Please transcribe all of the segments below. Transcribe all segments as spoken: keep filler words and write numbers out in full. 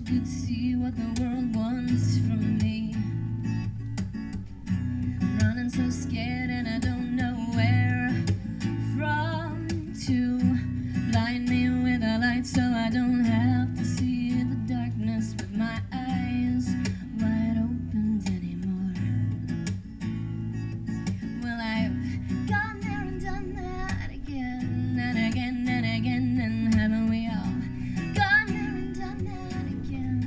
could see what the world wants from me. I'm running so scared and I don't know where from to. Blind me with a light so I don't have to see the darkness with my eyes wide open anymore. Well, I've gone there and done that again and again and again, and haven't we all gone there and done that again?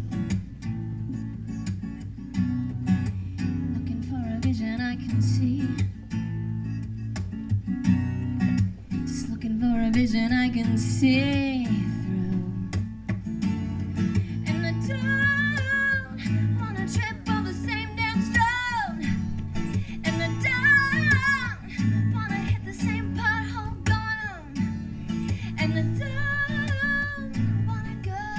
Looking for a vision I can see, just looking for a vision I can see through. And I don't wanna trip over the same damn stone, and I don't wanna hit the same pothole going home, and I don't wanna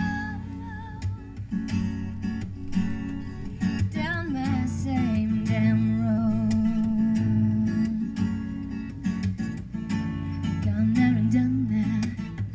go down that same damn road. Gone there and done that.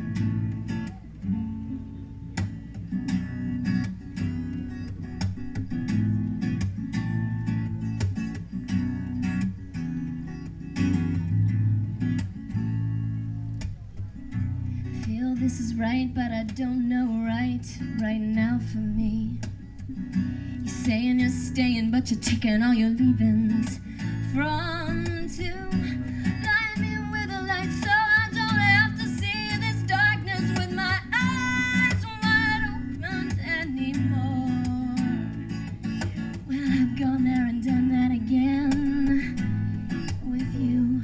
Feel this is right, but I don't know right right now for me. You're saying you're staying, but you're taking all your leavings from to. Light me with a light so I don't have to see this darkness with my eyes wide open anymore. Well, I've gone there and done that again with you.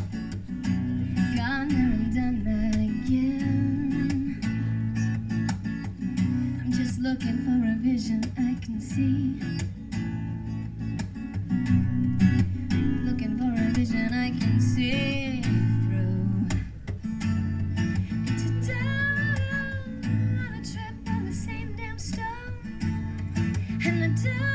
Gone there and done that again. I'm just looking for a vision I can see. Looking for a vision I can see through. And to down on a trip on the same damn stone, and I don't